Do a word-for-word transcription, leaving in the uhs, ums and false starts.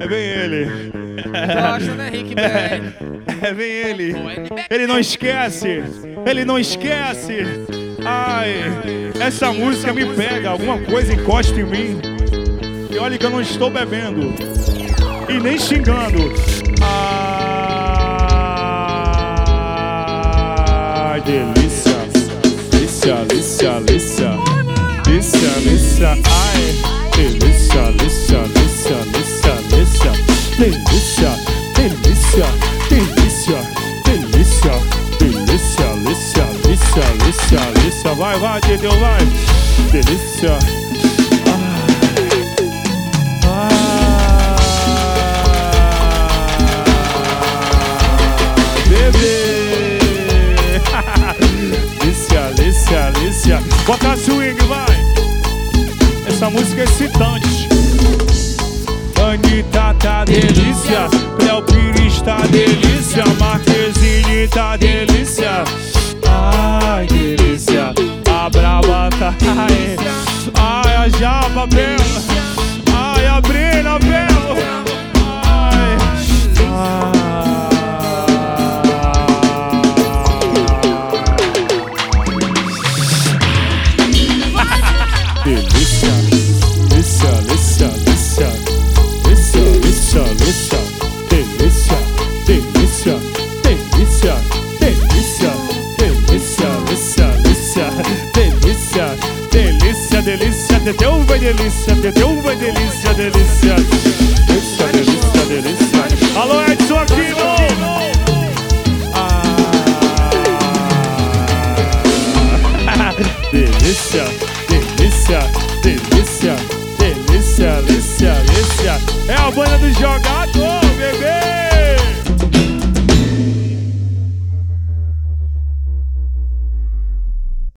É bem ele. Gosta, né, Rick Bell? É bem ele. Ele não esquece. Ele não esquece. Ai, essa música me pega. Alguma coisa encosta em mim. E olha que eu não estou bebendo. E nem xingando. Ai, delícia. Delícia, delícia, delícia. Delícia, delícia. Ai, delícia, delícia, delícia, delícia, delícia. Delícia, delícia, delícia, delícia, delícia, delícia, delícia, delícia, delícia. Vai, vai, Dedeu, vai. Delícia. Ah. Ah. Bebê. Delícia, delícia, delícia. Bota swing, vai. Essa música é excitante. Anitta tá delícia, Léo Pires tá delícia, Marquezine tá delícia. Ai, delícia, a brava tá. Ai, ai, a japa bela. Ai, a Brena bela. Ai, ai. Delícia, delícia, delícia, delícia. Delícia, delícia, delícia, delícia, delícia, delícia, delícia, delícia, delícia, delícia, delícia, Dedeu vai delícia, Dedeu vai delícia, delícia, delícia, delícia, delícia. Alô, Edson aqui, ah, delícia, delícia, delícia. Delícia, delícia, delícia. É a banda dos jogadores.